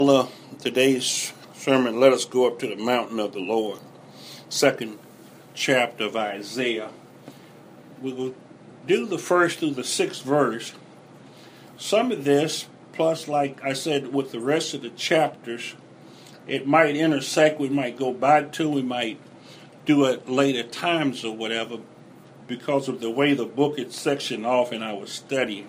Today's sermon, let us go up to the mountain of the Lord. Second chapter of Isaiah. We will do the first through the sixth verse. Some of this, plus like I said, with the rest of the chapters, it might intersect. We might go back to, we might do it later times or whatever, because of the way the book is sectioned off in our study.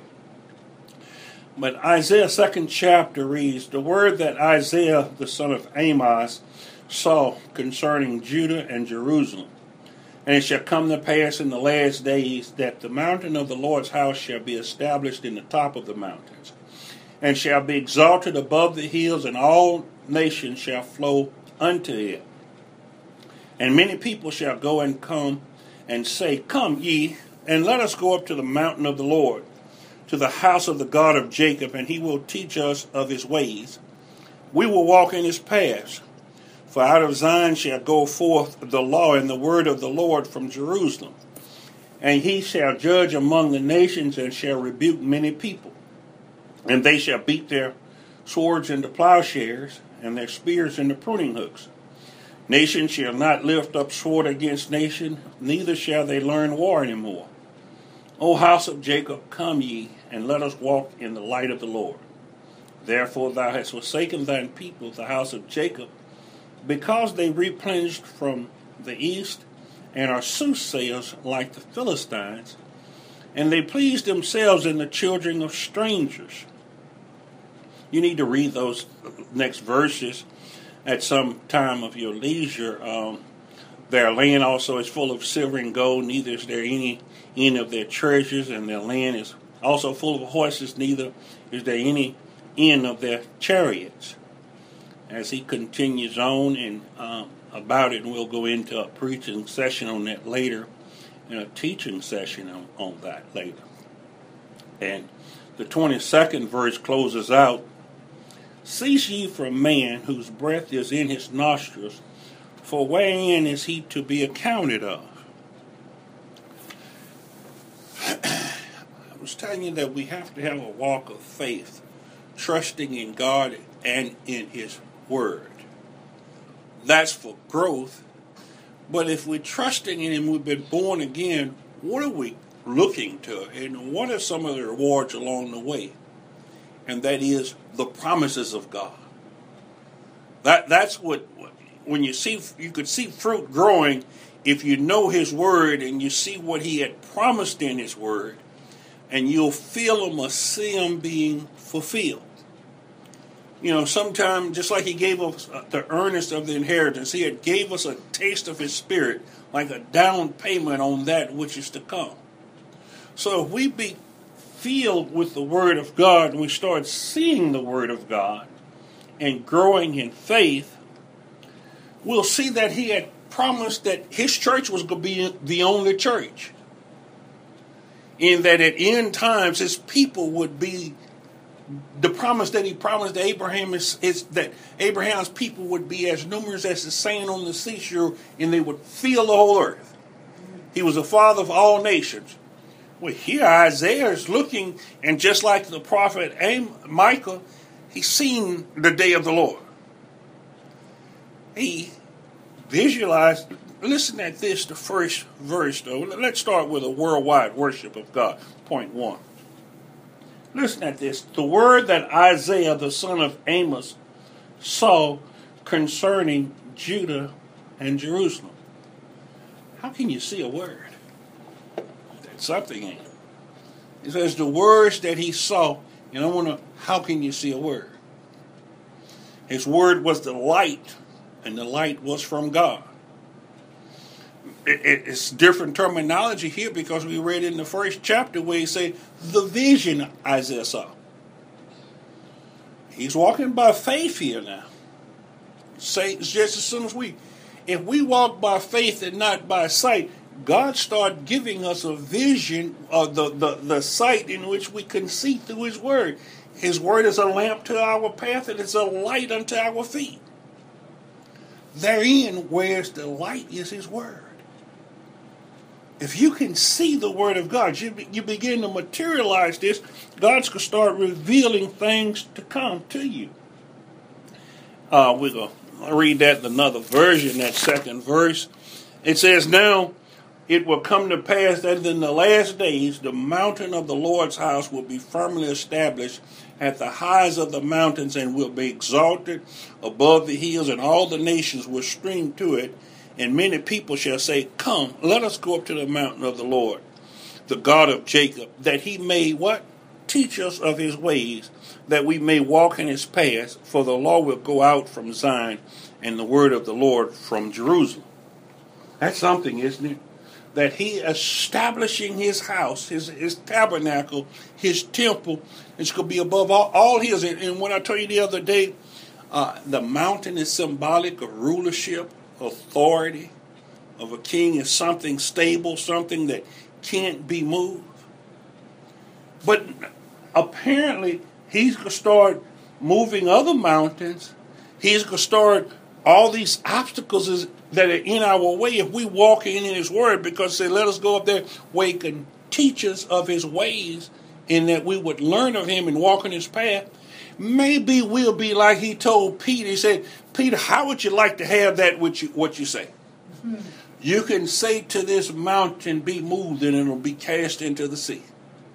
But Isaiah 2nd chapter reads, the word that Isaiah the son of Amos saw concerning Judah and Jerusalem. And it shall come to pass in the last days that the mountain of the Lord's house shall be established in the top of the mountains, and shall be exalted above the hills, and all nations shall flow unto it. And many people shall go and come and say, Come ye, and let us go up to the mountain of the Lord, to the house of the God of Jacob, and he will teach us of his ways. We will walk in his paths. For out of Zion shall go forth the law and the word of the Lord from Jerusalem. And he shall judge among the nations, and shall rebuke many people. And they shall beat their swords into plowshares, and their spears into pruning hooks. Nation shall not lift up sword against nation, neither shall they learn war any more. O house of Jacob, come ye, and let us walk in the light of the Lord. Therefore thou hast forsaken thine people, the house of Jacob, because they replenished from the east, and are soothsayers like the Philistines, and they please themselves in the children of strangers. You need to read those next verses at some time of your leisure. Their land also is full of silver and gold, neither is there any end of their treasures, and their land is also full of horses, neither is there any end of their chariots. As he continues on and about it, and we'll go into a preaching session on that later, and a teaching session on that later. And the 22nd verse closes out, Cease ye from man, whose breath is in his nostrils, for wherein is he to be accounted of? I was telling you that we have to have a walk of faith, trusting in God and in his word. That's for growth. But if we're trusting in him, we've been born again, what are we looking to? And what are some of the rewards along the way? And that is the promises of God. That's what when you could see fruit growing if you know his word and you see what he had promised in his word, and you'll feel him or see him being fulfilled. You know, sometimes, just like he gave us the earnest of the inheritance, he had gave us a taste of his spirit, like a down payment on that which is to come. So if we be filled with the word of God, and we start seeing the word of God and growing in faith, we'll see that he had promised that his church was going to be the only church. In that at end times, his people would be, the promise that he promised to Abraham is that Abraham's people would be as numerous as the sand on the seashore, and they would fill the whole earth. He was the father of all nations. Well, here Isaiah is looking, and just like the prophet Micah, he's seen the day of the Lord. He visualized, listen at this, the first verse, though. Let's start with a worldwide worship of God, point 1. Listen at this. The word that Isaiah, the son of Amos, saw concerning Judah and Jerusalem. How can you see a word? That's something, ain't it? It says the words that he saw, and how can you see a word? His word was the light, and the light was from God. It's different terminology here because we read in the first chapter where he said the vision Isaiah saw. He's walking by faith here now. Say it's just as soon as if we walk by faith and not by sight, God started giving us a vision of the sight in which we can see through his word. His word is a lamp to our path, and it's a light unto our feet. Therein, where's the light, is his word. If you can see the word of God, you begin to materialize this, God's going to start revealing things to come to you. We're going to read that in another version, that second verse. It says, "Now it will come to pass that in the last days the mountain of the Lord's house will be firmly established at the highest of the mountains and will be exalted above the hills, and all the nations will stream to it. And many people shall say, Come, let us go up to the mountain of the Lord, the God of Jacob, that he may," what? "Teach us of his ways, that we may walk in his paths. For the law will go out from Zion, and the word of the Lord from Jerusalem." That's something, isn't it? That he establishing his house, his tabernacle, his temple, it's going to be above all hills. And when I told you the other day, the mountain is symbolic of rulership, authority, of a king, is something stable, something that can't be moved. But apparently, he's going to start moving other mountains. He's going to start all these obstacles that are in our way if we walk in his word, because say, let us go up there where he can teach us of his ways, and that we would learn of him and walk in his path. Maybe we'll be like he told Peter. He said, "Peter, how would you like to have that what you say? Mm-hmm. You can say to this mountain, be moved, and it'll be cast into the sea."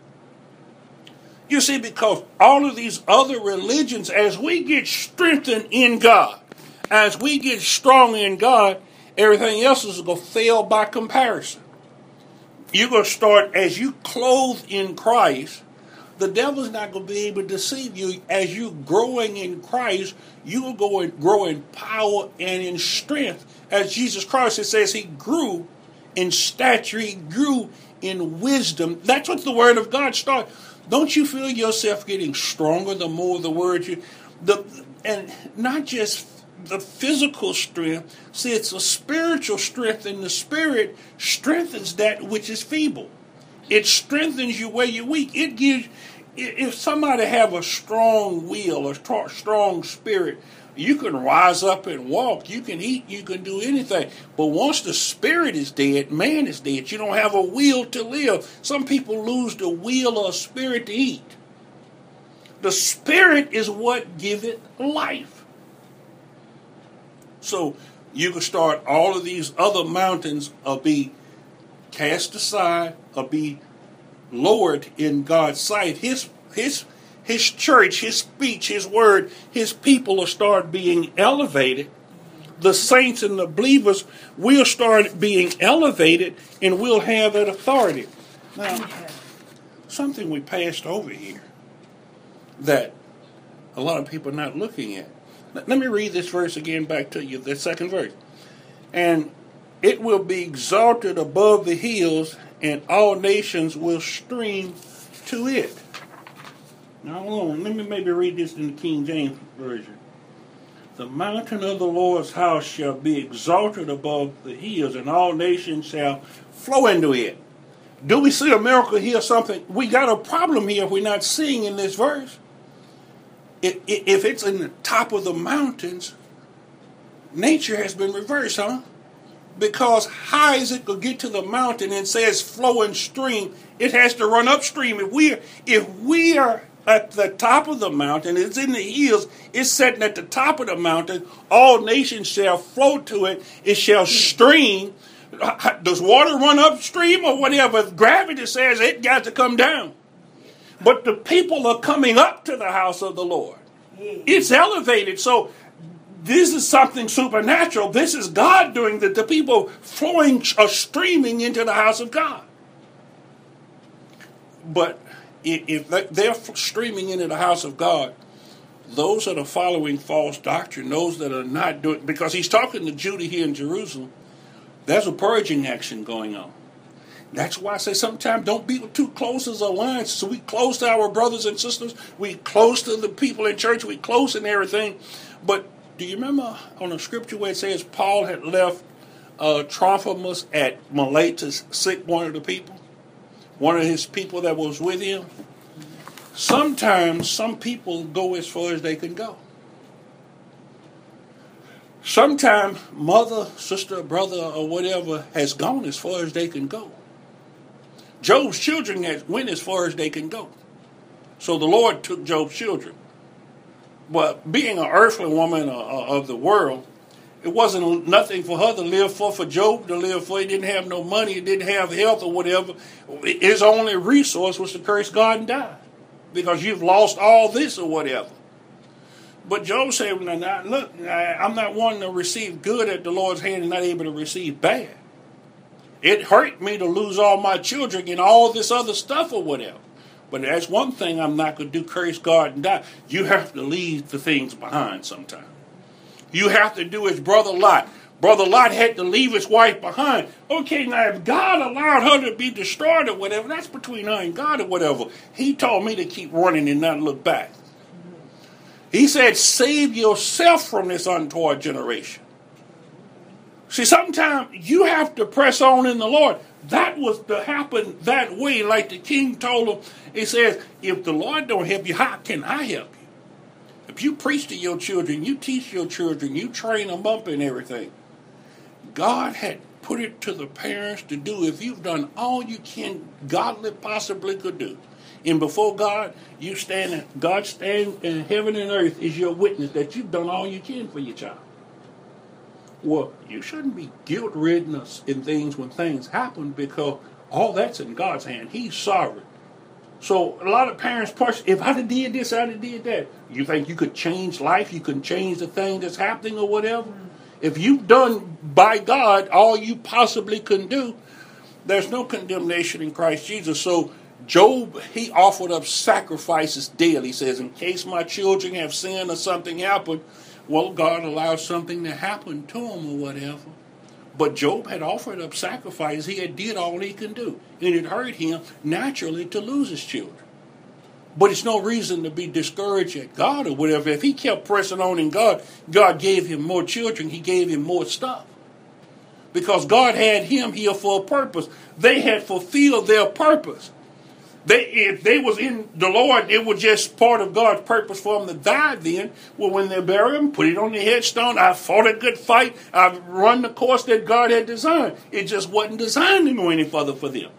You see, because all of these other religions, as we get strengthened in God, as we get strong in God, everything else is going to fail by comparison. You're going to start, as you clothe in Christ, the devil's not going to be able to deceive you. As you're growing in Christ, you will grow in power and in strength. As Jesus Christ, it says he grew in stature, he grew in wisdom. That's what the word of God starts. Don't you feel yourself getting stronger the more the word and not just the physical strength. See, it's a spiritual strength, and the Spirit strengthens that which is feeble. It strengthens you where you're weak. It gives, if somebody have a strong will, a strong spirit, you can rise up and walk. You can eat. You can do anything. But once the spirit is dead, man is dead. You don't have a will to live. Some people lose the will or spirit to eat. The Spirit is what giveth life. So you can start all of these other mountains will be cast aside, or be lowered in God's sight. His church, his speech, his word, his people will start being elevated. The saints and the believers will start being elevated, and we'll have that authority. Now, something we passed over here that a lot of people are not looking at. Let me read this verse again back to you, the second verse. "And it will be exalted above the hills, and all nations will stream to it." Now, hold on. Let me maybe read this in the King James Version. "The mountain of the Lord's house shall be exalted above the hills, and all nations shall flow into it." Do we see a miracle here? Something? We got a problem here if we're not seeing in this verse. If it's in the top of the mountains, nature has been reversed, huh? Because how is it going to get to the mountain and says flow and stream? It has to run upstream. If we are at the top of the mountain, it's in the hills, it's sitting at the top of the mountain, all nations shall flow to it, it shall stream. Does water run upstream or whatever? Gravity says it got to come down. But the people are coming up to the house of the Lord. It's elevated. So this is something supernatural. This is God doing that. The people flowing are streaming into the house of God. But if they're streaming into the house of God, those that are following false doctrine, those that are not doing, because he's talking to Judah here in Jerusalem, there's a purging action going on. That's why I say sometimes don't be too close as alliance. So we close to our brothers and sisters. We close to the people in church. We close in everything. But do you remember on the scripture where it says Paul had left Trophimus at Miletus sick, one of the people? One of his people that was with him? Sometimes some people go as far as they can go. Sometimes mother, sister, brother, or whatever has gone as far as they can go. Job's children went as far as they can go. So the Lord took Job's children. But being an earthly woman of the world, it wasn't nothing for her to live for Job to live for. He didn't have no money, he didn't have health or whatever. His only resource was to curse God and die, because you've lost all this or whatever. But Job said, now, look, I'm not wanting to receive good at the Lord's hand and not able to receive bad. It hurt me to lose all my children and all this other stuff or whatever. But that's one thing I'm not going to do, curse God and die. You have to leave the things behind sometime. You have to do as Brother Lot. Brother Lot had to leave his wife behind. Okay, now if God allowed her to be destroyed or whatever, that's between her and God or whatever. He told me to keep running and not look back. He said, save yourself from this untoward generation. See, sometimes you have to press on in the Lord. That was to happen that way, like the king told him. He says, if the Lord don't help you, how can I help you? If you preach to your children, you teach your children, you train them up and everything. God had put it to the parents to do. If you've done all you can godly possibly could do, and before God, God stands in heaven and earth is your witness that you've done all you can for your child. Well, you shouldn't be guilt-ridden in things when things happen, because all that's in God's hand. He's sovereign. So a lot of parents push, if I'd have did this, I'd have did that. You think you could change life? You can change the thing that's happening or whatever? If you've done by God all you possibly can do, there's no condemnation in Christ Jesus. So Job, he offered up sacrifices daily. He says, in case my children have sinned or something happened, well, God allowed something to happen to him or whatever. But Job had offered up sacrifices. He had did all he can do. And it hurt him naturally to lose his children. But it's no reason to be discouraged at God or whatever. If he kept pressing on in God, God gave him more children. He gave him more stuff. Because God had him here for a purpose. They had fulfilled their purpose. If they was in the Lord, it was just part of God's purpose for them to die then. Well, when they bury him, put it on the headstone. I fought a good fight. I've run the course that God had designed. It just wasn't designed to go any further for them.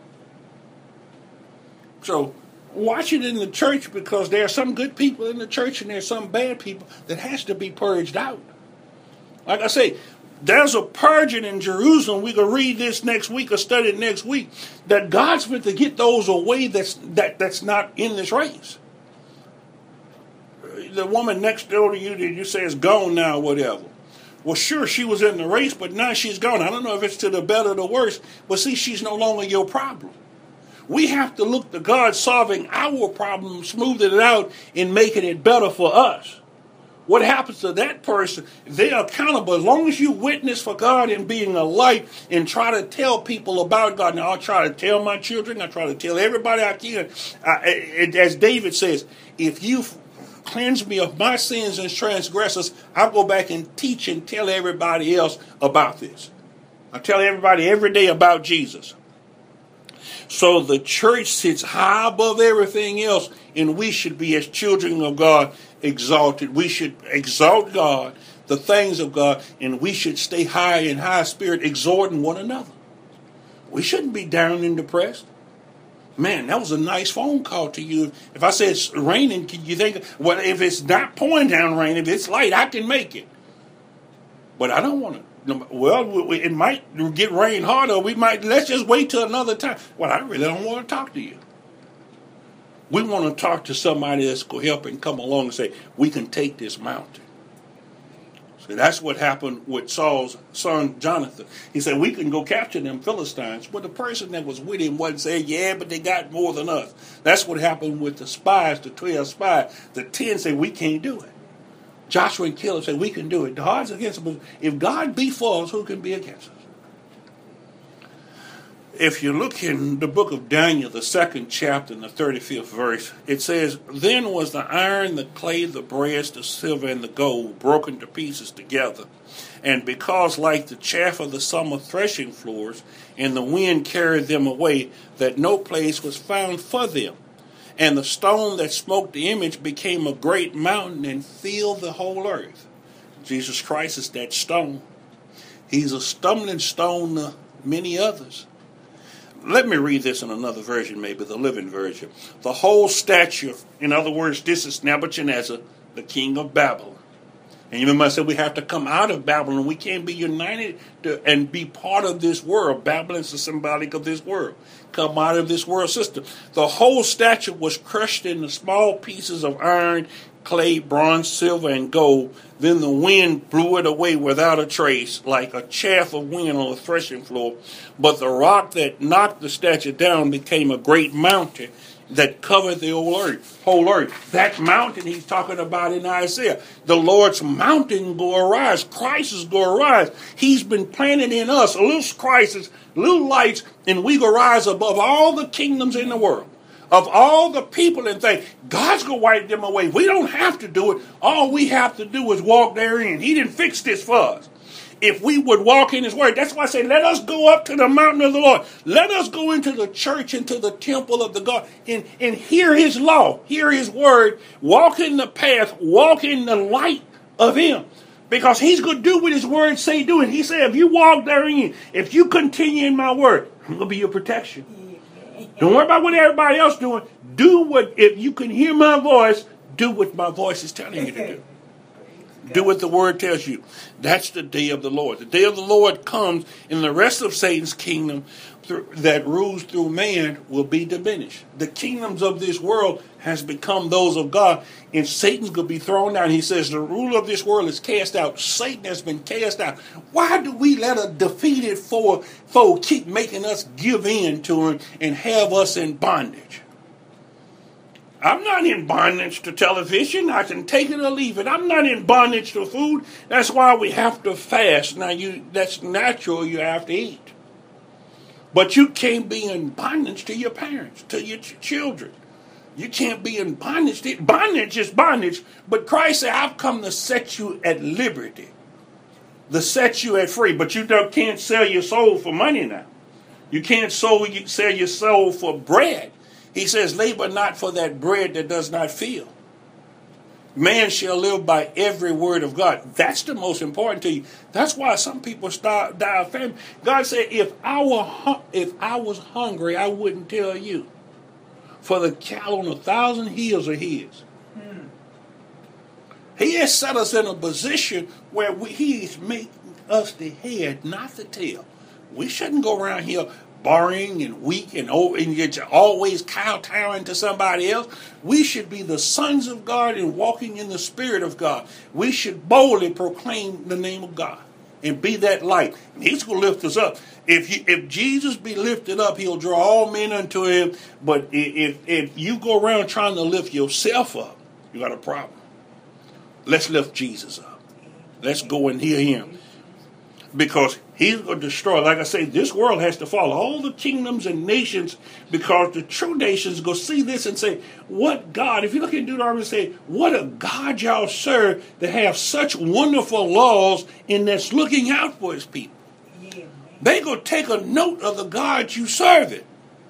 So watch it in the church, because there are some good people in the church and there's some bad people that has to be purged out. Like I say, there's a purging in Jerusalem. We can read this next week or study it next week. That God's meant to get those away that's not in this race. The woman next door to you that you say is gone now, whatever. Well, sure, she was in the race, but now she's gone. I don't know if it's to the better or the worse, but see, she's no longer your problem. We have to look to God solving our problem, smoothing it out, and making it better for us. What happens to that person, they're accountable. As long as you witness for God and being a light and try to tell people about God. Now, I'll try to tell my children. I try to tell everybody I can. As David says, if you cleanse me of my sins and transgressions, I'll go back and teach and tell everybody else about this. I tell everybody every day about Jesus. So the church sits high above everything else, and we should be, as children of God, exalted. We should exalt God, the things of God, and we should stay high in high spirit, exhorting one another. We shouldn't be down and depressed. Man, that was a nice phone call to you. If I said it's raining, can you think, well, if it's not pouring down rain, if it's light, I can make it. But I don't want to. Well, it might get rain harder. Let's just wait till another time. Well, I really don't want to talk to you. We want to talk to somebody that's going to help and come along and say, we can take this mountain. So that's what happened with Saul's son, Jonathan. He said, we can go capture them Philistines. But the person that was with him wasn't saying, yeah, but they got more than us. That's what happened with the spies, the 12 spies. The 10 said, we can't do it. Joshua and Caleb said, we can do it. The odds against us. If God be for us, who can be against us? If you look in the book of Daniel, the 2nd chapter and the 35th verse, it says, then was the iron, the clay, the brass, the silver, and the gold broken to pieces together. And because like the chaff of the summer threshing floors, and the wind carried them away, that no place was found for them. And the stone that smote the image became a great mountain and filled the whole earth. Jesus Christ is that stone. He's a stumbling stone to many others. Let me read this in another version, maybe the Living Version. The whole stature, in other words, this is Nebuchadnezzar, the king of Babylon. And you remember I said we have to come out of Babylon. We can't be united and be part of this world. Babylon is symbolic of this world. Come out of this world system. The whole statue was crushed into small pieces of iron, clay, bronze, silver, and gold. Then the wind blew it away without a trace, like a chaff of wind on a threshing floor. But the rock that knocked the statue down became a great mountain that covered the whole earth. That mountain he's talking about in Isaiah. The Lord's mountain will arise. Christ is going to arise. He's been planted in us. A little Christ, little lights, and we will rise above all the kingdoms in the world. Of all the people and things, God's going to wipe them away. We don't have to do it. All we have to do is walk therein. He didn't fix this for us. If we would walk in his word. That's why I say, let us go up to the mountain of the Lord. Let us go into the church, into the temple of the God, and hear his law, hear his word, walk in the path, walk in the light of him. Because he's going to do what his word say do. And he said, if you walk therein, if you continue in my word, I'm going to be your protection. Don't worry about what everybody else doing. Do what, if you can hear my voice, do what my voice is telling you to do. Do what the word tells you. That's the day of the Lord. The day of the Lord comes, and the rest of Satan's kingdom that rules through man will be diminished. The kingdoms of this world has become those of God, and Satan's going to be thrown down. He says the ruler of this world is cast out. Satan has been cast out. Why do we let a defeated foe keep making us give in to him and have us in bondage? I'm not in bondage to television. I can take it or leave it. I'm not in bondage to food. That's why we have to fast. Now, that's natural. You have to eat. But you can't be in bondage to your parents, to your children. You can't be in bondage. Bondage is bondage. But Christ said, I've come to set you at liberty, to set you at free. But you can't sell your soul for money now. You can't sell your soul for bread. He says, labor not for that bread that does not fill. Man shall live by every word of God. That's the most important to you. That's why some people die of famine. God said, if I was hungry, I wouldn't tell you. For the cattle on 1,000 hills are his. He has set us in a position where he's making us the head, not the tail. We shouldn't go around here borrowing and weak and always kowtowing to somebody else. We should be the sons of God and walking in the Spirit of God. We should boldly proclaim the name of God and be that light. And he's going to lift us up. If Jesus be lifted up, he'll draw all men unto him. But if you go around trying to lift yourself up, you got a problem. Let's lift Jesus up. Let's go and hear him. Because he's going to destroy, like I say, this world has to fall. All the kingdoms and nations, because the true nations go see this and say, what God, if you look at Deuteronomy and say, what a God y'all serve that have such wonderful laws and that's looking out for his people. Yeah. They go take a note of the God you serve it.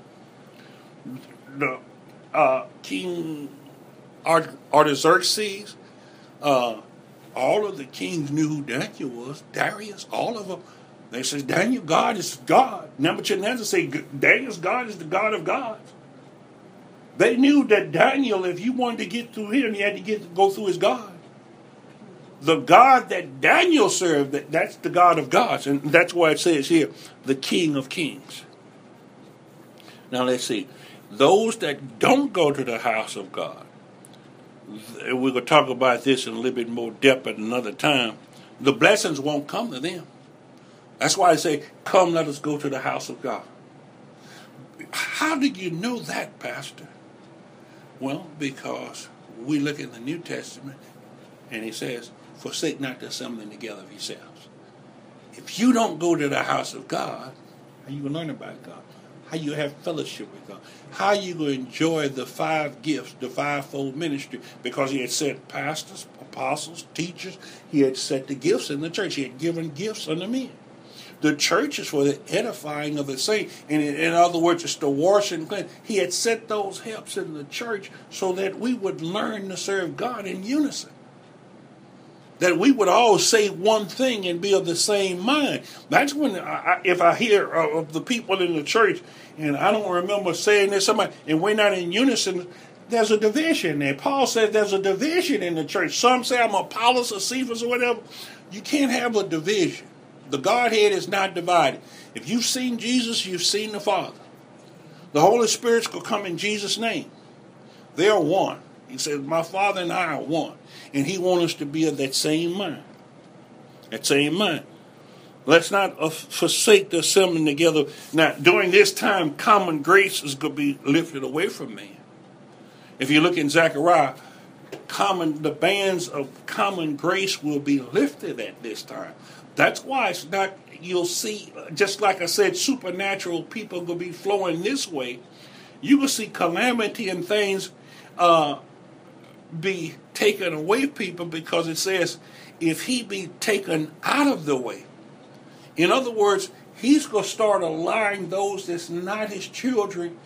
The King Artaxerxes, all of the kings knew who Daniel was. Darius, all of them. They said, Daniel, God is God. Nebuchadnezzar said, Daniel's God is the God of gods. They knew that Daniel, if you wanted to get through him, you had to go through his God. The God that Daniel served, that's the God of gods. And that's why it says here, the King of kings. Now let's see. Those that don't go to the house of God, we're going to talk about this in a little bit more depth at another time. The blessings won't come to them. That's why I say, come, let us go to the house of God. How do you know that, Pastor? Well, because we look in the New Testament, and it says, forsake not the assembling together of yourselves. If you don't go to the house of God, how you going to learn about God? How you have fellowship with God? How you going to enjoy the 5 gifts, the 5-fold ministry? Because he had set pastors, apostles, teachers. He had set the gifts in the church. He had given gifts unto men. The church is for the edifying of the saints. And in other words, it's to wash and cleanse. He had set those helps in the church so that we would learn to serve God in unison. That we would all say one thing and be of the same mind. That's when, if I hear of the people in the church, and I don't remember saying this, somebody, and we're not in unison, there's a division there. Paul says there's a division in the church. Some say I'm Apollos or Cephas or whatever. You can't have a division. The Godhead is not divided. If you've seen Jesus, you've seen the Father. The Holy Spirit's going to come in Jesus' name. They are one. He says, my Father and I are one. And he wants us to be of that same mind. That same mind. Let's not forsake the assembling together. Now, during this time, common grace is going to be lifted away from man. If you look in Zechariah, the bands of common grace will be lifted at this time. That's why it's not, you'll see, just like I said, supernatural people will be flowing this way. You will see calamity and things be taken away people, because it says, if he be taken out of the way. In other words, he's going to start allowing those that's not his children,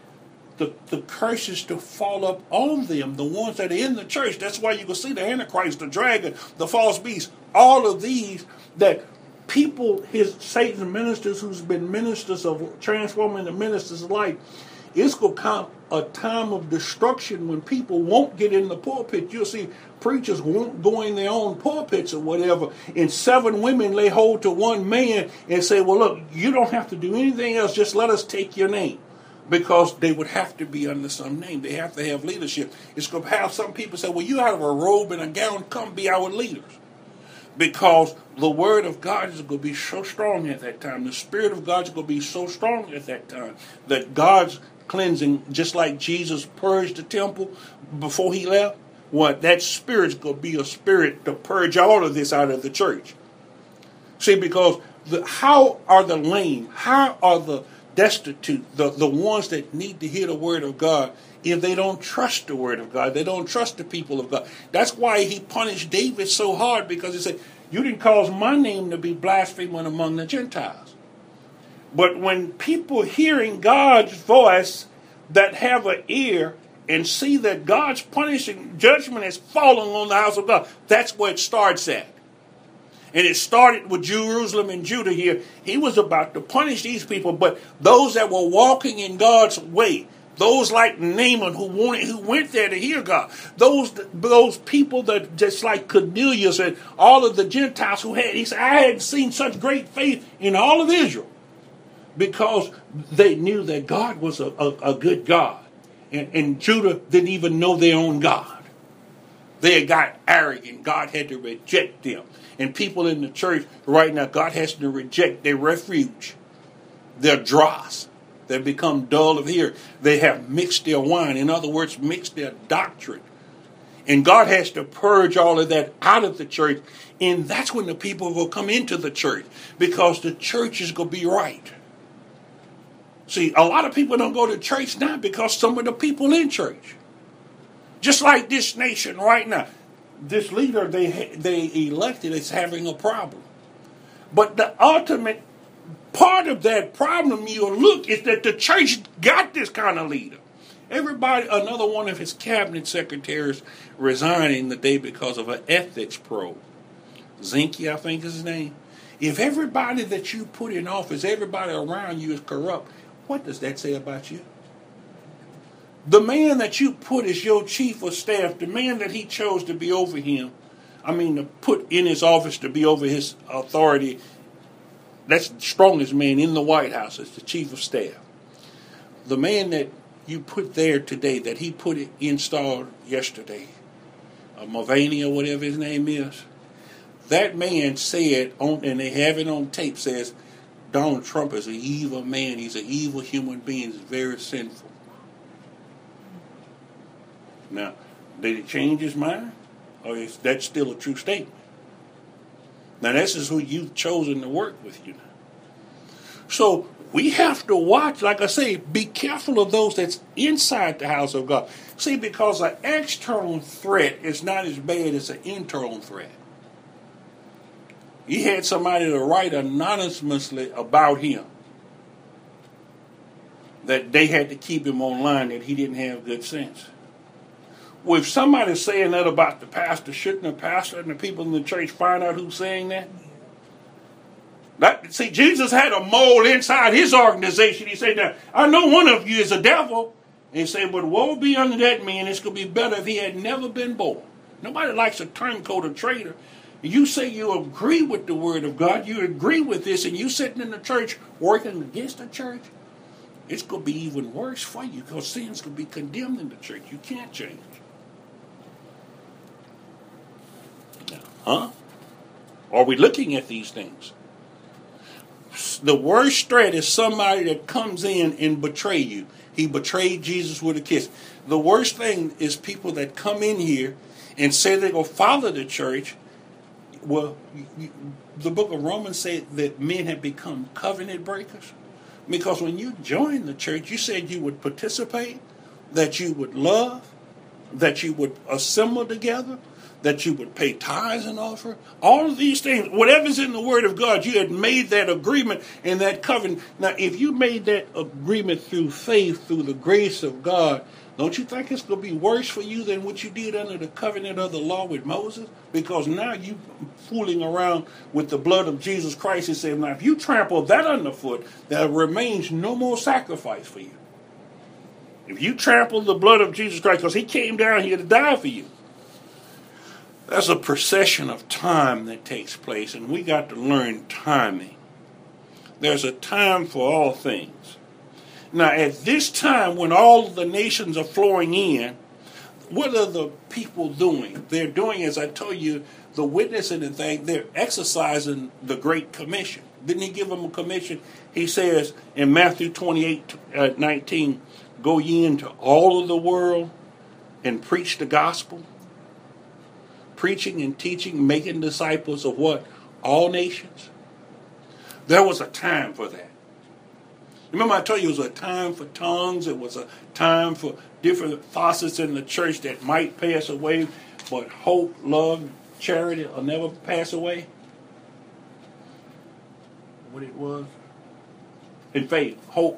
the curses to fall up on them, the ones that are in the church. That's why you can see the Antichrist, the dragon, the false beast, all of these that people, Satan's ministers who's been ministers of transforming the ministers of light, it's going to come a time of destruction when people won't get in the pulpit. You'll see preachers won't go in their own pulpits or whatever, and 7 women lay hold to one man and say, well, look, you don't have to do anything else, just let us take your name. Because they would have to be under some name. They have to have leadership. It's going to have some people say, well, you out of a robe and a gown, come be our leaders. Because the word of God is going to be so strong at that time. The Spirit of God is going to be so strong at that time that God's cleansing, just like Jesus purged the temple before he left, that Spirit's going to be a spirit to purge all of this out of the church. See, because how are the lame? How are the destitute, the ones that need to hear the word of God, if they don't trust the word of God, they don't trust the people of God? That's why he punished David so hard, because he said, you didn't cause my name to be blasphemed among the Gentiles. But when people hearing God's voice that have an ear and see that God's punishing judgment is falling on the house of God, that's where it starts at. And it started with Jerusalem and Judah here. He was about to punish these people, but those that were walking in God's way, those like Naaman who went there to hear God, those people that just like Cornelius and all of the Gentiles he said, I hadn't seen such great faith in all of Israel, because they knew that God was a good God. And Judah didn't even know their own God. They had got arrogant. God had to reject them. And people in the church right now, God has to reject their refuge, their dross. They become dull of hearing. They have mixed their wine. In other words, mixed their doctrine. And God has to purge all of that out of the church. And that's when the people will come into the church, because the church is going to be right. See, a lot of people don't go to church now because some of the people in church. Just like this nation right now. This leader they elected is having a problem. But the ultimate part of that problem you'll look is that the church got this kind of leader. Another one of his cabinet secretaries resigning today because of an ethics probe. Zinke, I think is his name. If everybody that you put in office, everybody around you is corrupt, what does that say about you? The man that you put as your chief of staff, the man that he chose to be over him, to put in his office to be over his authority, that's the strongest man in the White House, is the chief of staff. The man that you put there today, that he installed yesterday, Mulvaney or whatever his name is, that man said, and they have it on tape, says Donald Trump is an evil man. He's an evil human being. He's very sinful. Now, did he change his mind? Or is that still a true statement? Now, this is who you've chosen to work with you. So, we have to watch, like I say, be careful of those that's inside the house of God. See, because an external threat is not as bad as an internal threat. He had somebody to write anonymously about him, that they had to keep him online, that he didn't have good sense. Well, if somebody's saying that about the pastor, shouldn't the pastor and the people in the church find out who's saying that? See, Jesus had a mole inside his organization. He said, now, I know one of you is a devil. And you say, but woe be unto that man, it's going to be better if he had never been born. Nobody likes a turncoat or traitor. You say you agree with the word of God, you agree with this, and you sitting in the church working against the church, it's going to be even worse for you because sin's going to be condemned in the church. You can't change. Huh? Are we looking at these things? The worst threat is somebody that comes in and betray you. He betrayed Jesus with a kiss. The worst thing is people that come in here and say they're going to follow the church. Well, the book of Romans said that men have become covenant breakers. Because when you joined the church, you said you would participate, that you would love, that you would assemble together, that you would pay tithes and offer. All of these things, whatever's in the Word of God, you had made that agreement and that covenant. Now, if you made that agreement through faith, through the grace of God, don't you think it's going to be worse for you than what you did under the covenant of the law with Moses? Because now you fooling around with the blood of Jesus Christ and saying, now if you trample that underfoot, there remains no more sacrifice for you. If you trample the blood of Jesus Christ, because he came down here to die for you. There's a procession of time that takes place, and we got to learn timing. There's a time for all things. Now, at this time, when all the nations are flowing in, what are the people doing? They're doing, as I told you, the witnessing and thing. They're exercising the Great Commission. Didn't he give them a commission? He says in Matthew 28:19, go ye into all of the world and preach the gospel. Preaching and teaching, making disciples of what? All nations. There was a time for that. Remember I told you it was a time for tongues. It was a time for different facets in the church that might pass away, but hope, love, charity will never pass away. What it was? And faith. Hope,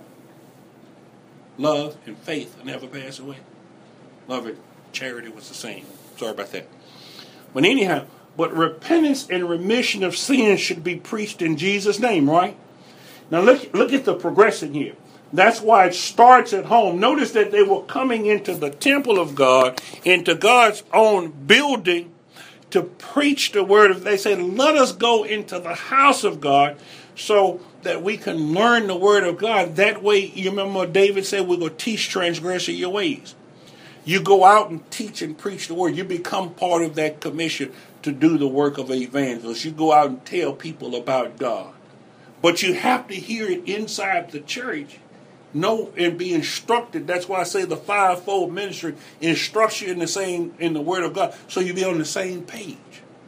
love, and faith will never pass away. Love and charity was the same. Sorry about that. But anyhow, but repentance and remission of sins should be preached in Jesus' name, right? Now look at the progression here. That's why it starts at home. Notice that they were coming into the temple of God, into God's own building to preach the word of. They said, let us go into the house of God so that we can learn the word of God. That way, you remember what David said, we're going to teach transgressor your ways. You go out and teach and preach the word. You become part of that commission to do the work of an evangelist. You go out and tell people about God. But you have to hear it inside the church, know and be instructed. That's why I say the fivefold ministry instructs you in the word of God, so you be on the same page.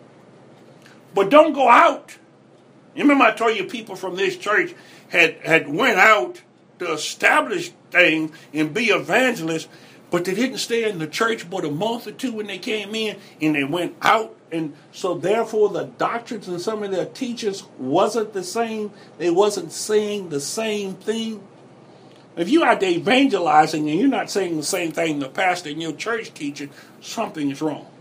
But don't go out. You remember I told you people from this church had went out to establish things and be evangelists, but they didn't stay in the church but a month or two when they came in, and they went out. And so therefore the doctrines and some of their teachers wasn't the same. They wasn't saying the same thing. If you're out there evangelizing and you're not saying the same thing the pastor in your church teaching, something is wrong.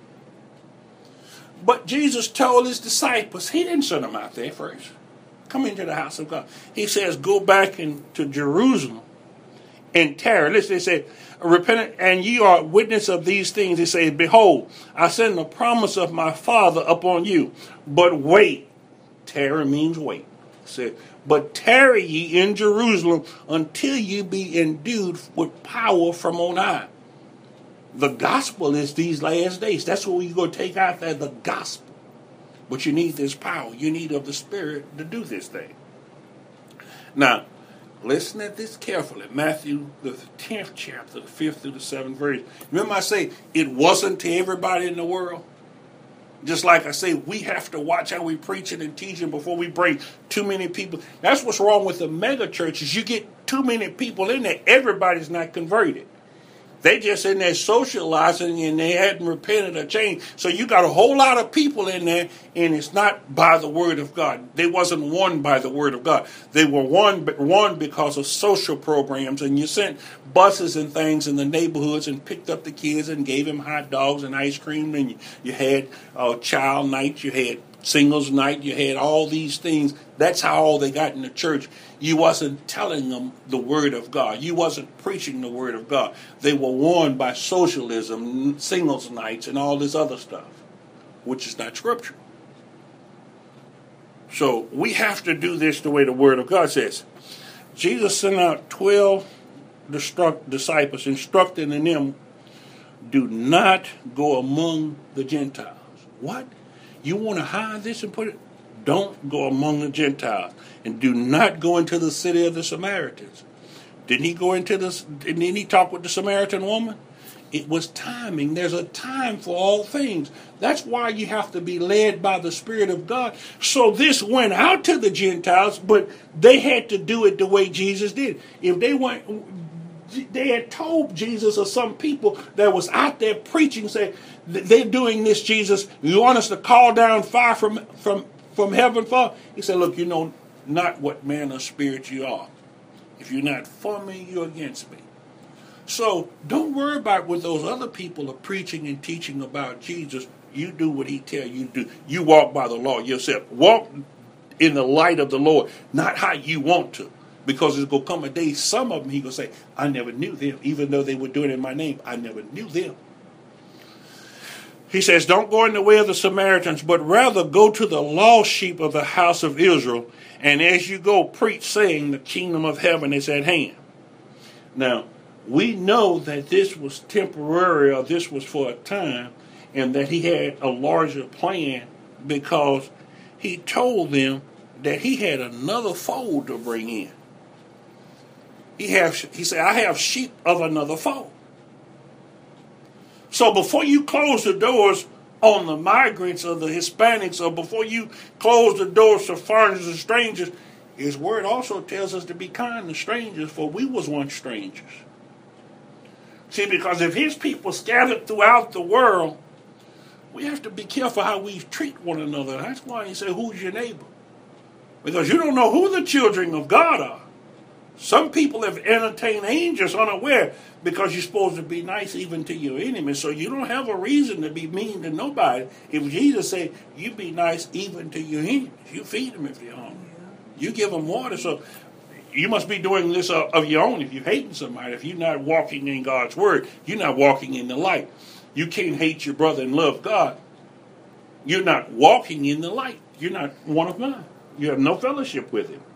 But Jesus told his disciples, he didn't send them out there first. Come into the house of God. He says, go back into Jerusalem and tarry. Listen, they said, repent, and ye are witness of these things. He says, behold, I send the promise of my Father upon you. But wait. Tarry means wait. He said, but tarry ye in Jerusalem until you be endued with power from on high. The gospel is these last days. That's what we're going to take out there, the gospel. But you need this power. You need of the Spirit to do this thing. Now, listen at this carefully. Matthew, the 10th chapter, the 5th through the 7th verse. Remember I say, it wasn't to everybody in the world. Just like I say, we have to watch how we preaching and teaching before we bring too many people. That's what's wrong with the mega churches. You get too many people in there, everybody's not converted. They just in there socializing and they hadn't repented or changed. So you got a whole lot of people in there, and it's not by the word of God. They wasn't won by the word of God. They were won because of social programs, and you sent buses and things in the neighborhoods and picked up the kids and gave them hot dogs and ice cream, and you had child nights, you had Singles night, you had all these things. That's how all they got in the church. You wasn't telling them the word of God. You wasn't preaching the word of God. They were warned by socialism, singles nights, and all this other stuff, which is not scriptural. So we have to do this the way the word of God says. Jesus sent out 12 disciples, instructing them, do not go among the Gentiles. What? You want to hide this and put it? Don't go among the Gentiles. And do not go into the city of the Samaritans. Didn't he go into this? Didn't he talk with the Samaritan woman? It was timing. There's a time for all things. That's why you have to be led by the Spirit of God. So this went out to the Gentiles, but they had to do it the way Jesus did. If they had told Jesus or some people that was out there preaching, say, they're doing this, Jesus. You want us to call down fire from heaven for? He said, look, you know not what manner of spirit you are. If you're not for me, you're against me. So don't worry about what those other people are preaching and teaching about Jesus. You do what he tell you to do. You walk by the law yourself. Walk in the light of the Lord, not how you want to. Because there's going to come a day, some of them, he's going to say, I never knew them. Even though they were doing it in my name, I never knew them. He says, don't go in the way of the Samaritans, but rather go to the lost sheep of the house of Israel. And as you go, preach, saying, the kingdom of heaven is at hand. Now, we know that this was temporary, or this was for a time, and that he had a larger plan, because he told them that he had another fold to bring in. He said, I have sheep of another fold. So before you close the doors on the migrants or the Hispanics, or before you close the doors to foreigners and strangers, his word also tells us to be kind to strangers, for we was once strangers. See, because if his people scattered throughout the world, we have to be careful how we treat one another. That's why he said, who's your neighbor? Because you don't know who the children of God are. Some people have entertained angels unaware, because you're supposed to be nice even to your enemies. So you don't have a reason to be mean to nobody. If Jesus said, you be nice even to your enemies. You feed them if they're hungry. You give them water. So you must be doing this of your own if you're hating somebody. If you're not walking in God's word, you're not walking in the light. You can't hate your brother and love God. You're not walking in the light. You're not one of mine. You have no fellowship with him.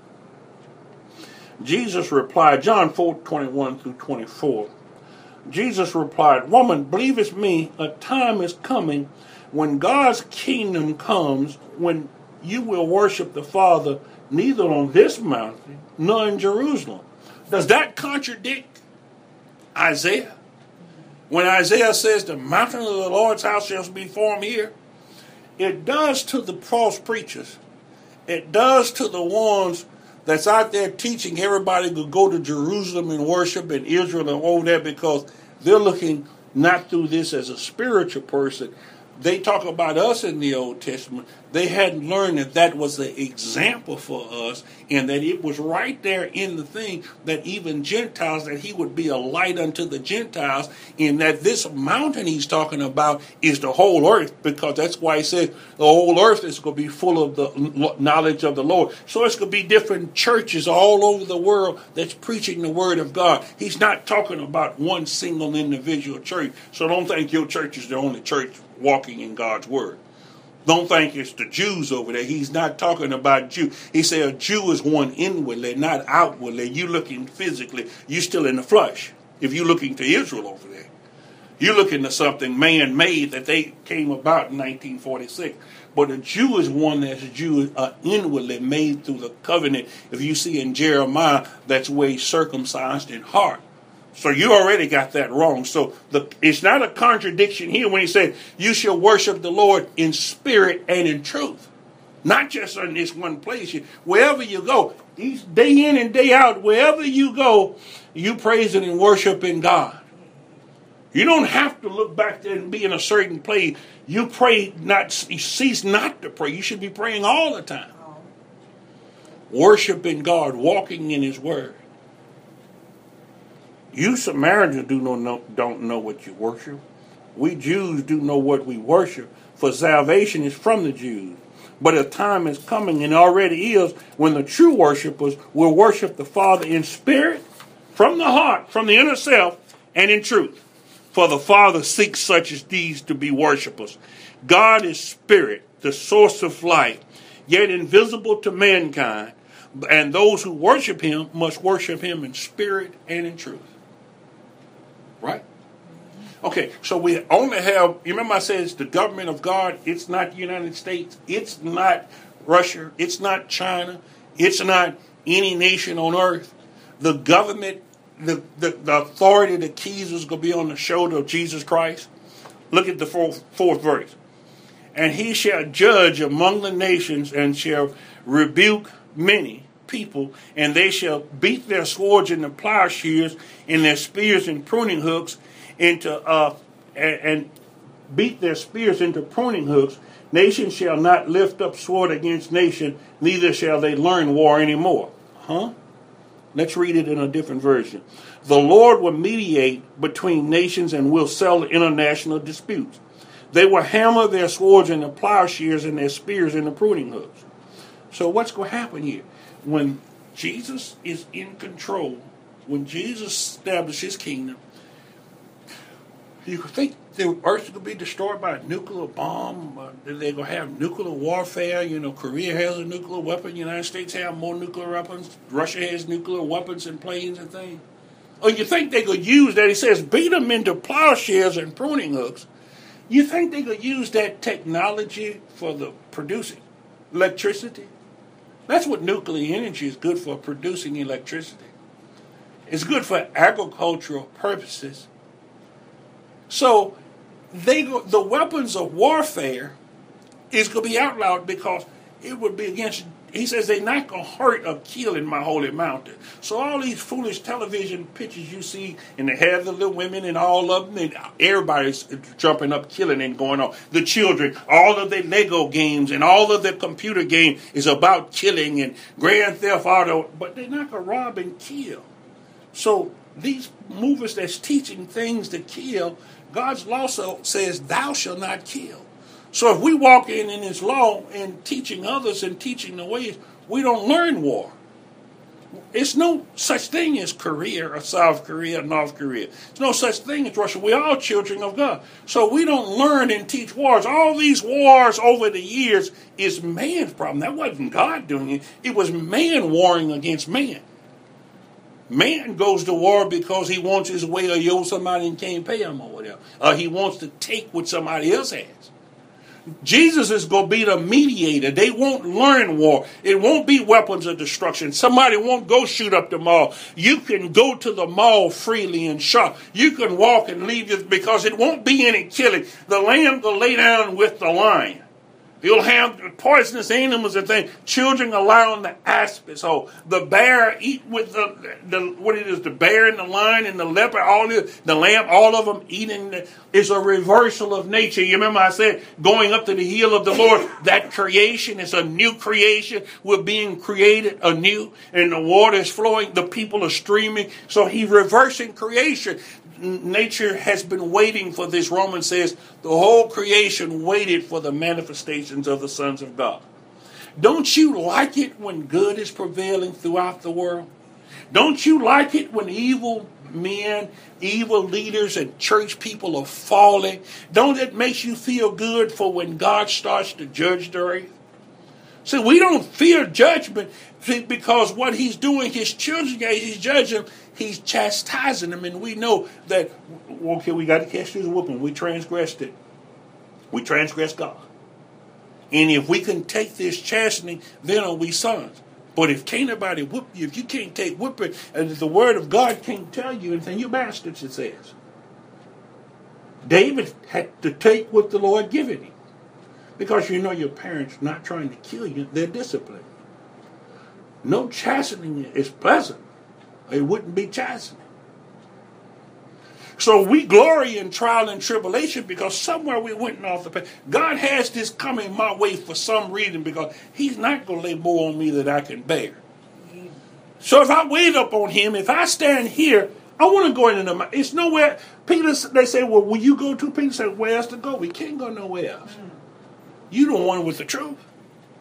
Jesus replied, John 4:21 through 24. Jesus replied, woman, believest me, a time is coming when God's kingdom comes, when you will worship the Father neither on this mountain nor in Jerusalem. Does that contradict Isaiah? When Isaiah says the mountain of the Lord's house shall be formed here, it does to the false preachers. It does to the ones that's out there teaching everybody to go to Jerusalem and worship in Israel and all that, because they're looking not through this as a spiritual person. They talk about us in the Old Testament. They hadn't learned that that was the example for us, and that it was right there in the thing that even Gentiles, that he would be a light unto the Gentiles, and that this mountain he's talking about is the whole earth, because that's why he says the whole earth is going to be full of the knowledge of the Lord. So it's going to be different churches all over the world that's preaching the word of God. He's not talking about one single individual church. So don't think your church is the only church walking in God's word. Don't think it's the Jews over there. He's not talking about Jew. He said a Jew is one inwardly, not outwardly. You looking physically, you still in the flesh. If you're looking to Israel over there, you're looking to something man-made that they came about in 1946. But a Jew is one that's a Jew inwardly made through the covenant. If you see in Jeremiah, that's where he's circumcised in heart. So you already got that wrong. So it's not a contradiction here when he said, you shall worship the Lord in spirit and in truth. Not just in this one place. Wherever you go, day in and day out, wherever you go, you praising and worshiping God. You don't have to look back there and be in a certain place. You pray, you cease not to pray. You should be praying all the time. Worshiping God, walking in his word. You Samaritans don't know what you worship. We Jews do know what we worship, for salvation is from the Jews. But a time is coming, and already is, when the true worshipers will worship the Father in spirit, from the heart, from the inner self, and in truth. For the Father seeks such as these to be worshipers. God is spirit, the source of life, yet invisible to mankind. And those who worship him must worship him in spirit and in truth. Right? Okay, so we only have, you remember I said it's the government of God. It's not the United States. It's not Russia. It's not China. It's not any nation on earth. The government, the authority, the keys is going to be on the shoulder of Jesus Christ. Look at the fourth verse. And he shall judge among the nations and shall rebuke many people, and they shall beat their swords into plowshares and their spears and pruning hooks and beat their spears into pruning hooks. Nation shall not lift up sword against nation, neither shall they learn war anymore. Let's read it in a different version. The Lord will mediate between nations and will settle international disputes. They will hammer their swords into plowshares and their spears into pruning hooks. So what's going to happen here? When Jesus is in control, when Jesus establishes his kingdom, you think the earth is going to be destroyed by a nuclear bomb? They're going to have nuclear warfare. You know, Korea has a nuclear weapon. The United States have more nuclear weapons. Russia has nuclear weapons and planes and things. Or you think they could use that? He says, beat them into plowshares and pruning hooks. You think they could use that technology for the producing electricity? That's what nuclear energy is good for, producing electricity. It's good for agricultural purposes. So the weapons of warfare is going to be outlawed because it would be against, he says they're not going to hurt or kill in my holy mountain. So all these foolish television pictures you see, and they have the little women and all of them, and everybody's jumping up, killing and going on. The children, all of their Lego games and all of their computer game is about killing and Grand Theft Auto, but they're not going to rob and kill. So these movers that's teaching things to kill, God's law says, thou shalt not kill. So if we walk in this law and teaching others and teaching the ways, we don't learn war. It's no such thing as Korea or South Korea or North Korea. There's no such thing as Russia. We're all children of God. So we don't learn and teach wars. All these wars over the years is man's problem. That wasn't God doing it. It was man warring against man. Man goes to war because he wants his way or you owe somebody and can't pay him or whatever. Or he wants to take what somebody else has. Jesus is going to be the mediator. They won't learn war. It won't be weapons of destruction. Somebody won't go shoot up the mall. You can go to the mall freely and shop. You can walk and leave it because it won't be any killing. The lamb will lay down with the lion. You'll have poisonous animals and things. Children allowing the aspis hole. The bear eat with the bear and the lion and the leopard, the lamb, all of them eating. Is a reversal of nature. You remember I said, going up to the hill of the Lord, that creation is a new creation. We're being created anew, and the water is flowing. The people are streaming. So he's reversing creation. Nature has been waiting for this. Romans says the whole creation waited for the manifestations of the sons of God. Don't you like it when good is prevailing throughout the world? Don't you like it when evil men, evil leaders, and church people are falling? Don't it make you feel good for when God starts to judge the earth? See, we don't fear judgment because what he's doing, his children, he's judging, he's chastising them, and we know that, okay, we got to catch this whooping. We transgressed it. We transgressed God. And if we can take this chastening, then are we sons. But if can't nobody whoop you, if you can't take whipping, and if the word of God can't tell you anything, you're bastards, it says. David had to take what the Lord given him. Because you know your parents not trying to kill you, they're disciplined. No chastening is pleasant. It wouldn't be chastening. So we glory in trial and tribulation because somewhere we went off the path. God has this coming my way for some reason because he's not going to lay more on me than I can bear. So if I wait up on him, if I stand here, I want to go into the, it's nowhere. Peter, they say, well, will you go to? Peter said, where else to go? We can't go nowhere else. You the one with the truth.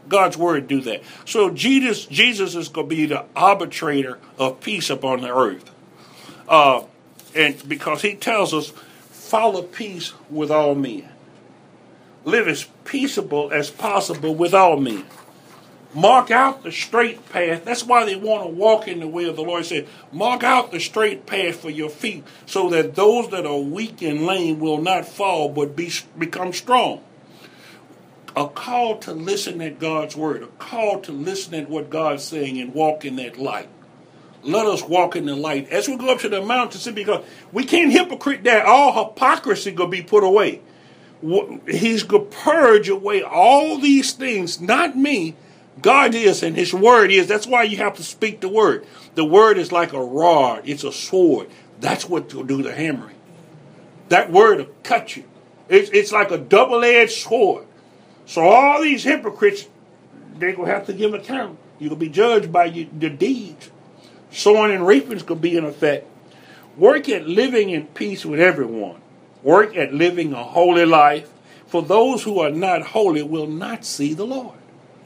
God's word do that. So Jesus is going to be the arbitrator of peace upon the earth. And because he tells us, follow peace with all men. Live as peaceable as possible with all men. Mark out the straight path. That's why they want to walk in the way of the Lord. He said, mark out the straight path for your feet so that those that are weak and lame will not fall but become strong. A call to listen at God's word. A call to listen at what God's saying and walk in that light. Let us walk in the light. As we go up to the mountain, because we can't hypocrite that. All hypocrisy going to be put away. He's going to purge away all these things. Not me. God is, and his word is. That's why you have to speak the word. The word is like a rod. It's a sword. That's what will do the hammering. That word will cut you. It's like a double-edged sword. So all these hypocrites, they're going to have to give account. You're going to be judged by your deeds. Sowing and reaping is going to be in effect. Work at living in peace with everyone. Work at living a holy life. For those who are not holy will not see the Lord.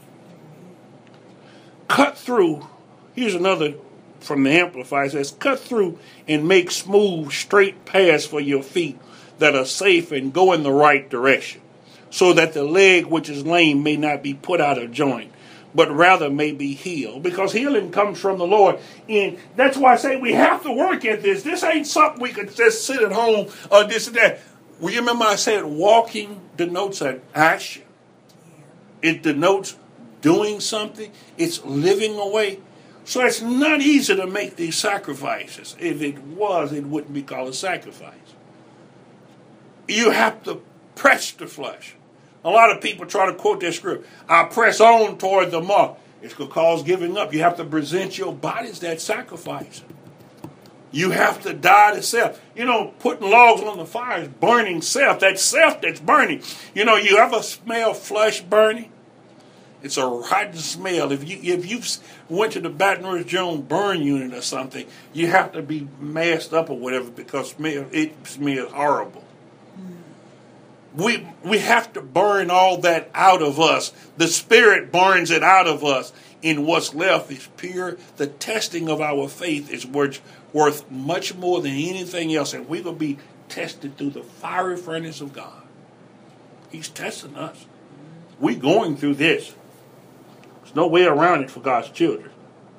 Cut through. Here's another from the Amplified. It says, cut through and make smooth, straight paths for your feet that are safe and go in the right direction, so that the leg which is lame may not be put out of joint, but rather may be healed. Because healing comes from the Lord. And that's why I say we have to work at this. This ain't something we could just sit at home or this and that. Well, you remember I said walking denotes an action. It denotes doing something. It's living away. So it's not easy to make these sacrifices. If it was, it wouldn't be called a sacrifice. You have to press the flesh. A lot of people try to quote that script. I press on toward the mark. It's going to cause giving up. You have to present your body as that sacrifice. You have to die to self. Putting logs on the fire is burning self. That self that's burning. You ever smell flesh burning? It's a rotten smell. If you went to the Baton Rouge Jones burn unit or something, you have to be masked up or whatever because it smells horrible. We have to burn all that out of us. The Spirit burns it out of us. And what's left is pure. The testing of our faith is worth much more than anything else. And we're going to be tested through the fiery furnace of God. He's testing us. We're going through this. There's no way around it for God's children.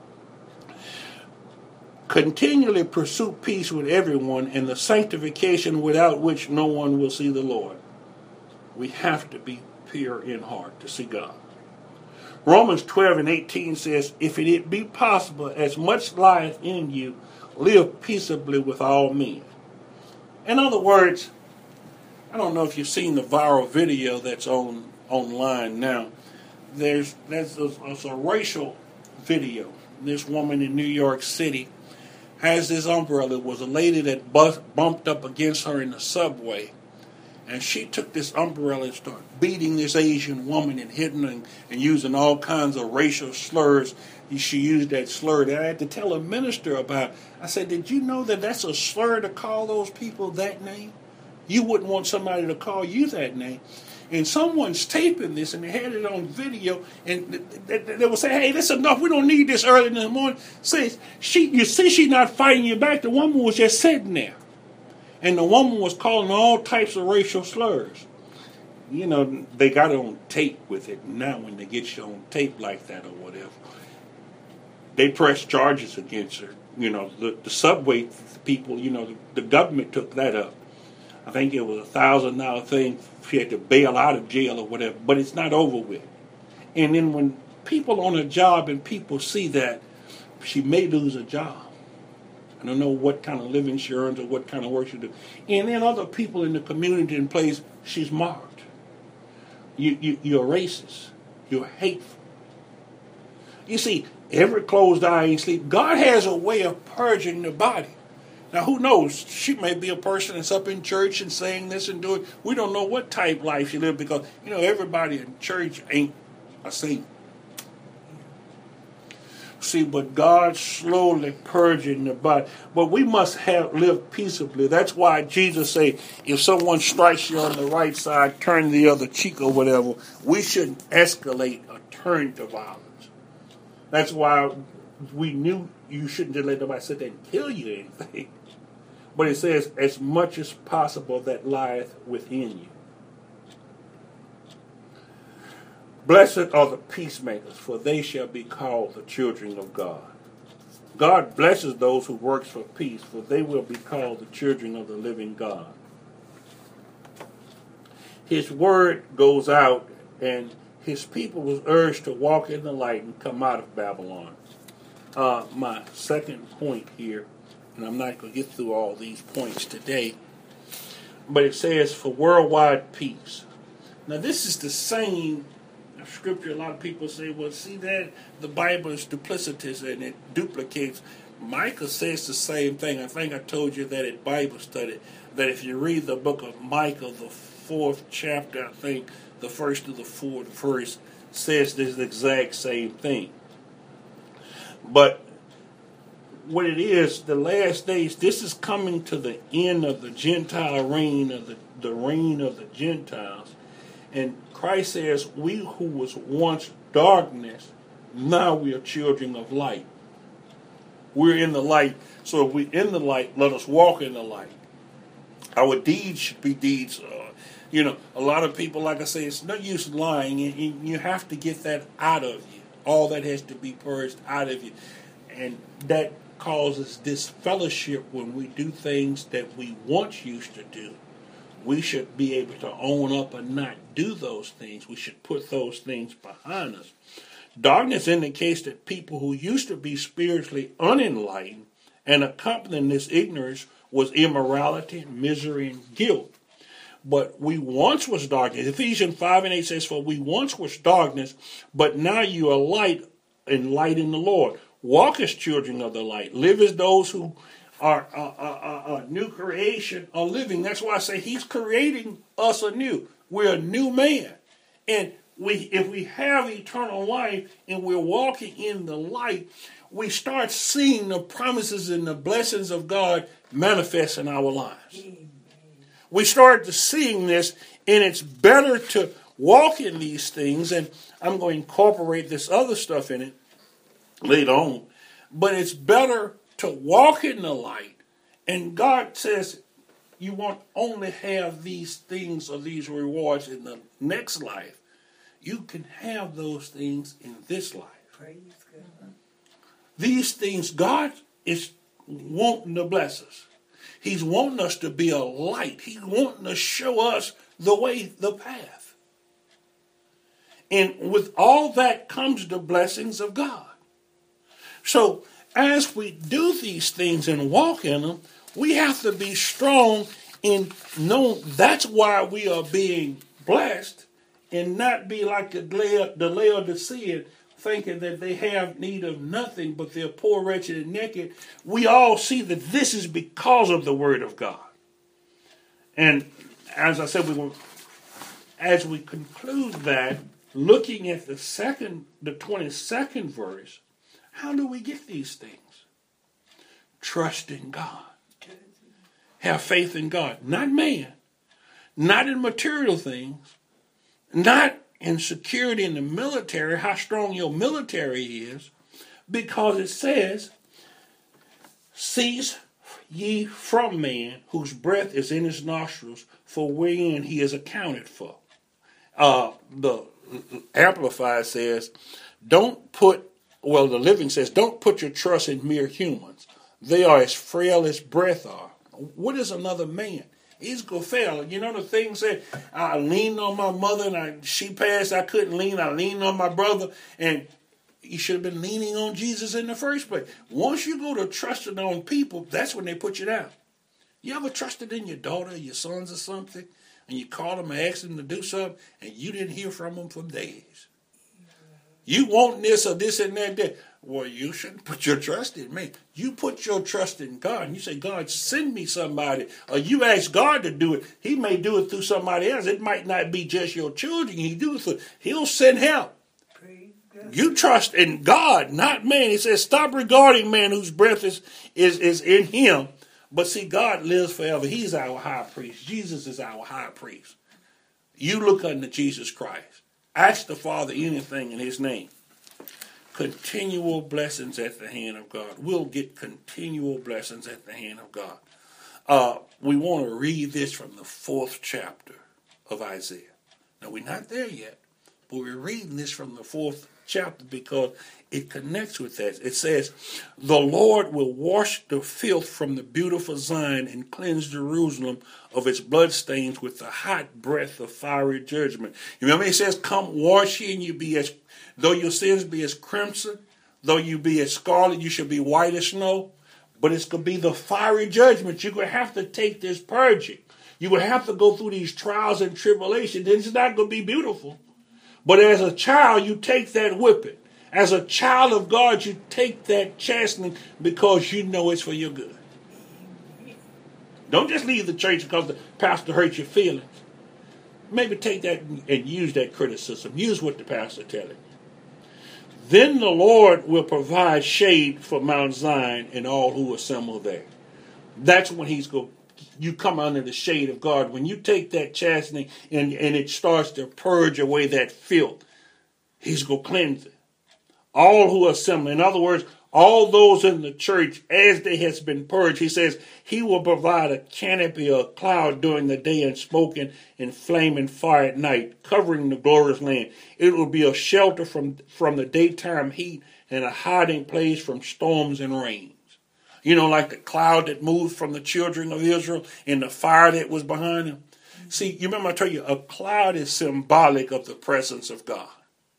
Continually pursue peace with everyone and the sanctification without which no one will see the Lord. We have to be pure in heart to see God. Romans 12:18 says, if it be possible, as much lieth in you, live peaceably with all men. In other words, I don't know if you've seen the viral video that's online now. There's a racial video. This woman in New York City has this umbrella. It was a lady that bumped up against her in the subway. And she took this umbrella and started beating this Asian woman and hitting her and using all kinds of racial slurs. She used that slur that I had to tell a minister about. I said, did you know that that's a slur to call those people that name? You wouldn't want somebody to call you that name. And someone's taping this and they had it on video and they will say, hey, that's enough. We don't need this early in the morning. Says, you see she's not fighting you back. The woman was just sitting there. And the woman was calling all types of racial slurs. They got it on tape with it. Now when they get you on tape like that or whatever, they press charges against her. The subway people, the government took that up. I think it was $1,000 thing. She had to bail out of jail or whatever. But it's not over with. And then when people on a job and people see that, she may lose a job. I don't know what kind of life insurance or what kind of work she do. And then other people in the community and place, she's marked. You're racist. You're hateful. You see, every closed eye ain't sleep. God has a way of purging the body. Now, who knows? She may be a person that's up in church and saying this and doing. We don't know what type life she lived because, everybody in church ain't a saint. See, but God's slowly purging the body. But we must live peaceably. That's why Jesus say, if someone strikes you on the right side, turn the other cheek or whatever. We shouldn't escalate or turn to violence. That's why we knew you shouldn't just let nobody sit there and kill you or anything. But it says, as much as possible that lieth within you. Blessed are the peacemakers, for they shall be called the children of God. God blesses those who works for peace, for they will be called the children of the living God. His word goes out, and his people was urged to walk in the light and come out of Babylon. My second point here, and I'm not going to get through all these points today, but it says for worldwide peace. Now this is the same scripture. A lot of people say, well, see that the Bible is duplicitous and it duplicates. Micah says the same thing. I think I told you that at Bible study, that if you read the book of Micah, the 4th chapter, I think the 1st to the 4th verse says this exact same thing. But what it is, the last days, this is coming to the end of the Gentile reign, of the reign of the Gentiles. And Christ says, we who was once darkness, now we are children of light. We're in the light. So if we're in the light, let us walk in the light. Our deeds should be deeds. A lot of people, like I say, it's no use lying. You have to get that out of you. All that has to be purged out of you. And that causes disfellowship when we do things that we once used to do. We should be able to own up and not do those things. We should put those things behind us. Darkness indicates that people who used to be spiritually unenlightened and accompanying this ignorance was immorality, misery, and guilt. But we once was darkness. Ephesians 5:8 says, for we once was darkness, but now you are light and light in the Lord. Walk as children of the light. Live as those who are a new creation are living. That's why I say he's creating us anew. We're a new man. And if we have eternal life and we're walking in the light, we start seeing the promises and the blessings of God manifest in our lives. We start to seeing this, and it's better to walk in these things, and I'm going to incorporate this other stuff in it later on, but it's better to walk in the light. And God says you won't only have these things or these rewards in the next life. You can have those things in this life. Praise God. These things God is wanting to bless us. He's wanting us to be a light. He's wanting to show us the way, the path. And with all that comes the blessings of God. So as we do these things and walk in them, we have to be strong in knowing that's why we are being blessed, and not be like the Laodicean, thinking that they have need of nothing, but they're poor, wretched, and naked. We all see that this is because of the Word of God. And as I said, as we conclude that, looking at the 22nd verse, how do we get these things? Trust in God. Have faith in God. Not man. Not in material things. Not in security in the military, how strong your military is. Because it says, cease ye from man, whose breath is in his nostrils, for wherein he is accounted for. The Amplified says, the Living says, don't put your trust in mere humans. They are as frail as breath are. What is another man? He's going to fail. You know the thing said, I leaned on my mother and she passed, I couldn't lean. I leaned on my brother, and you should have been leaning on Jesus in the first place. Once you go to trusting on people, that's when they put you down. You ever trusted in your daughter or your sons or something, and you called them and asked them to do something, and you didn't hear from them for days? You want this or this and that. Well, you shouldn't put your trust in me. You put your trust in God. And you say, God, send me somebody. Or you ask God to do it. He may do it through somebody else. It might not be just your children. He'll send help. You trust in God, not man. He says, stop regarding man whose breath is in him. But see, God lives forever. He's our high priest. Jesus is our high priest. You look unto Jesus Christ. Ask the Father anything in his name. Continual blessings at the hand of God. We'll get continual blessings at the hand of God. We want to read this from the 4th chapter of Isaiah. Now, we're not there yet, but we're reading this from the 4th chapter because it connects with that. It says, the Lord will wash the filth from the beautiful Zion and cleanse Jerusalem of its bloodstains with the hot breath of fiery judgment. You remember it says, come wash ye and you be as, though your sins be as crimson, though you be as scarlet, you shall be white as snow. But it's going to be the fiery judgment. You're going to have to take this purging. You will have to go through these trials and tribulations. It's not going to be beautiful. But as a child, you take that whipping. As a child of God, you take that chastening because you know it's for your good. Don't just leave the church because the pastor hurt your feelings. Maybe take that and use that criticism. Use what the pastor telling you. Then the Lord will provide shade for Mount Zion and all who assemble there. That's when he's going. You come under the shade of God. When you take that chastening and it starts to purge away that filth, he's going to cleanse it. All who assemble, in other words, all those in the church, as they has been purged, he says he will provide a canopy or a cloud during the day and smoke and flaming fire at night, covering the glorious land. It will be a shelter from the daytime heat and a hiding place from storms and rains. You know, like the cloud that moved from the children of Israel and the fire that was behind them. See, you remember I told you, a cloud is symbolic of the presence of God.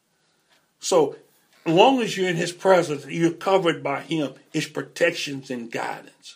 So, as long as you're in his presence, you're covered by him, his protections and guidance.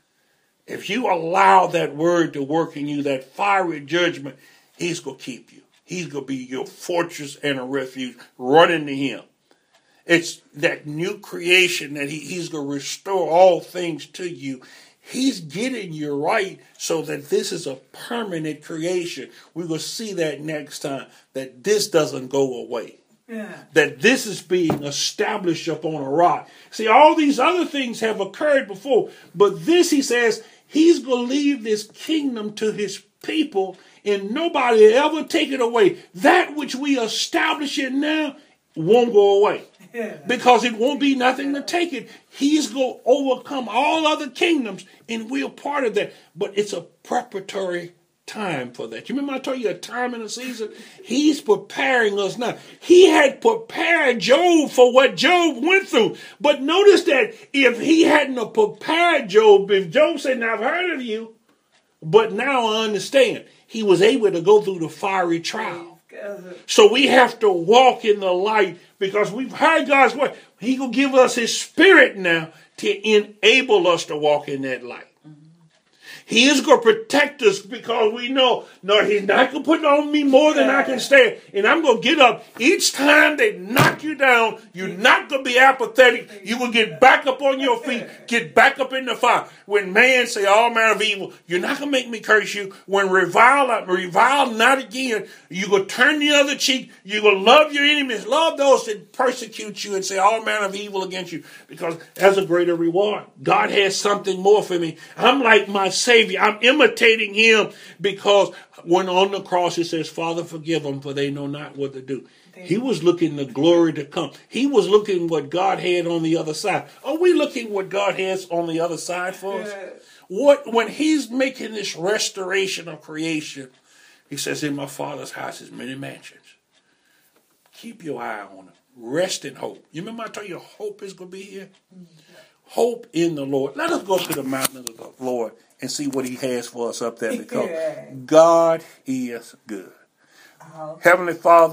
If you allow that word to work in you, that fiery judgment, he's going to keep you. He's going to be your fortress and a refuge. Run into him. It's that new creation that he's going to restore all things to you. He's getting you right so that this is a permanent creation. We're going to see that next time, that this doesn't go away. Yeah. That this is being established upon a rock. See, all these other things have occurred before, but this, he says, he's going to leave this kingdom to his people and nobody will ever take it away. That which we establish it now won't go away. Yeah. Because it won't be nothing to take it. He's going to overcome all other kingdoms and we're part of that. But it's a preparatory time for that. You remember I told you a time and a season? He's preparing us now. He had prepared Job for what Job went through. But notice that if he hadn't prepared Job, if Job said, now I've heard of you, but now I understand, he was able to go through the fiery trial. So we have to walk in the light because we've heard God's word. He will give us his spirit now to enable us to walk in that light. He is going to protect us because we know, no, he's not going to put on me more than I can stand. And I'm going to get up. Each time they knock you down, you're not going to be apathetic. You will get back up on your feet, get back up in the fire. When man say all manner of evil, you're not going to make me curse you. When revile not again, you're going to turn the other cheek. You're going to love your enemies. Love those that persecute you and say all manner of evil against you because there's a greater reward. God has something more for me. I'm like my Savior. I'm imitating him because when on the cross it says, Father, forgive them for they know not what to do. He was looking the glory to come. He was looking what God had on the other side. Are we looking what God has on the other side for us? When he's making this restoration of creation, he says, in my Father's house is many mansions. Keep your eye on it. Rest in hope. You remember I told you hope is going to be here? Hope in the Lord. Let us go to the mountain of the Lord and see what he has for us up there because God is good. Heavenly Father,